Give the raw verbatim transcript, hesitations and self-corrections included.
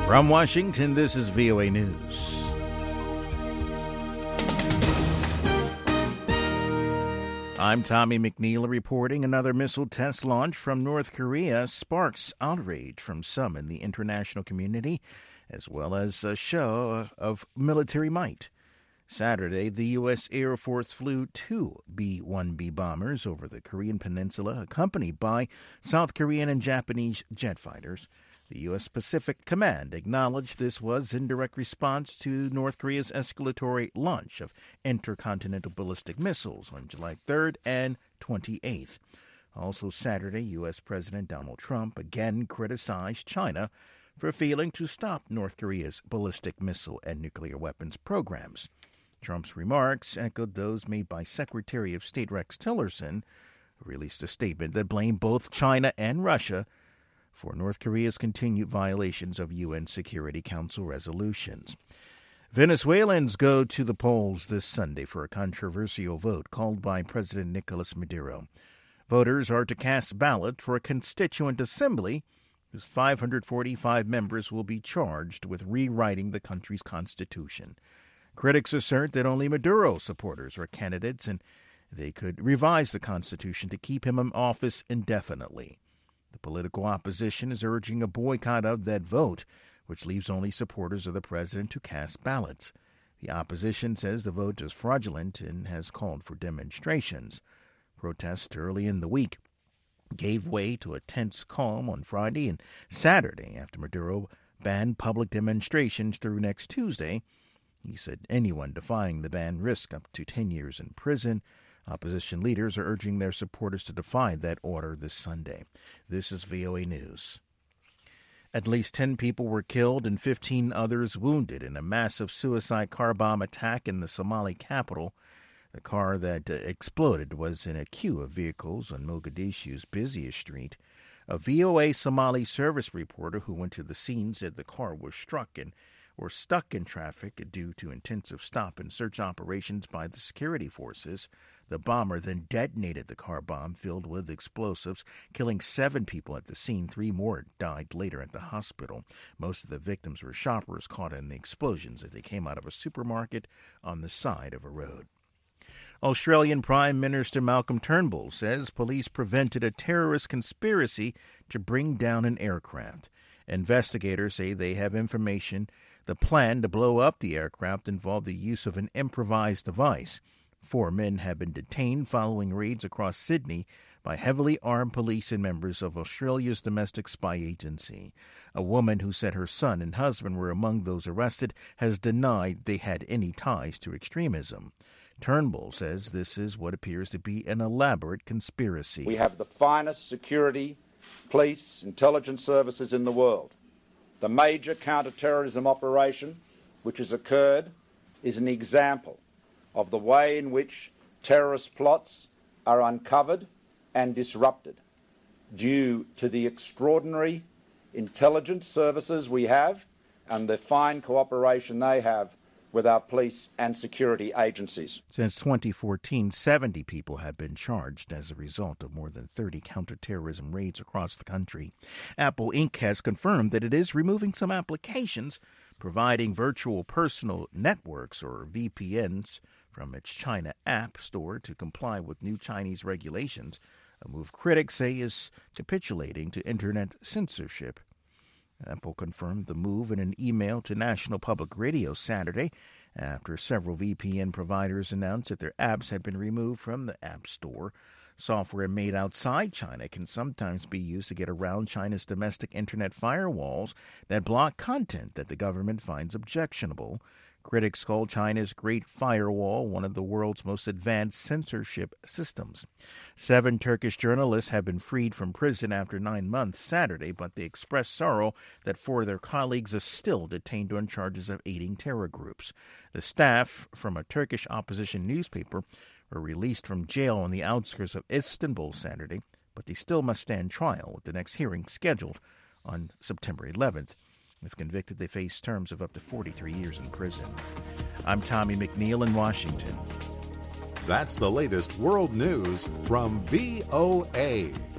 From Washington, this is V O A News. I'm Tommy McNeil reporting. Another missile test launch from North Korea sparks outrage from some in the international community, as well as a show of military might. Saturday, the U S. Air Force flew two B one B bombers over the Korean peninsula, accompanied by South Korean and Japanese jet fighters. The U S. Pacific Command acknowledged this was in direct response to North Korea's escalatory launch of intercontinental ballistic missiles on July third and twenty-eighth. Also Saturday, U S. President Donald Trump again criticized China for failing to stop North Korea's ballistic missile and nuclear weapons programs. Trump's remarks echoed those made by Secretary of State Rex Tillerson, who released a statement that blamed both China and Russia for North Korea's continued violations of U N Security Council resolutions. Venezuelans go to the polls this Sunday for a controversial vote called by President Nicolas Maduro. Voters are to cast ballots for a constituent assembly whose five hundred forty-five members will be charged with rewriting the country's constitution. Critics assert that only Maduro supporters are candidates and they could revise the constitution to keep him in office indefinitely. The political opposition is urging a boycott of that vote, which leaves only supporters of the president to cast ballots. The opposition says the vote is fraudulent and has called for demonstrations. Protests early in the week gave way to a tense calm on Friday and Saturday after Maduro banned public demonstrations through next Tuesday. He said anyone defying the ban risk up to ten years in prison. Opposition leaders are urging their supporters to defy that order this Sunday. This is V O A News. At least ten people were killed and fifteen others wounded in a massive suicide car bomb attack in the Somali capital. The car that uh, exploded was in a queue of vehicles on Mogadishu's busiest street. A V O A Somali service reporter who went to the scene said the car was struck and were stuck in traffic due to intensive stop and search operations by the security forces. The bomber then detonated the car bomb filled with explosives, killing seven people at the scene. Three more died later at the hospital. Most of the victims were shoppers caught in the explosions as they came out of a supermarket on the side of a road. Australian Prime Minister Malcolm Turnbull says police prevented a terrorist conspiracy to bring down an aircraft. Investigators say they have information the plan to blow up the aircraft involved the use of an improvised device. Four men have been detained following raids across Sydney by heavily armed police and members of Australia's domestic spy agency. A woman who said her son and husband were among those arrested has denied they had any ties to extremism. Turnbull says this is what appears to be an elaborate conspiracy. We have the finest security, police, intelligence services in the world. The major counter-terrorism operation which has occurred is an example of the way in which terrorist plots are uncovered and disrupted due to the extraordinary intelligence services we have and the fine cooperation they have with our police and security agencies. Since twenty fourteen, seventy people have been charged as a result of more than thirty counterterrorism raids across the country. Apple Incorporated has confirmed that it is removing some applications providing virtual personal networks or V P Ns from its China App Store to comply with new Chinese regulations, a move critics say is capitulating to Internet censorship. Apple confirmed the move in an email to National Public Radio Saturday after several V P N providers announced that their apps had been removed from the App Store. Software made outside China can sometimes be used to get around China's domestic Internet firewalls that block content that the government finds objectionable. Critics call China's Great Firewall one of the world's most advanced censorship systems. Seven Turkish journalists have been freed from prison after nine months Saturday, but they expressed sorrow that four of their colleagues are still detained on charges of aiding terror groups. The staff from a Turkish opposition newspaper were released from jail on the outskirts of Istanbul Saturday, but they still must stand trial, with the next hearing scheduled on September eleventh. If convicted, they face terms of up to forty-three years in prison. I'm Tommy McNeil in Washington. That's the latest world news from V O A.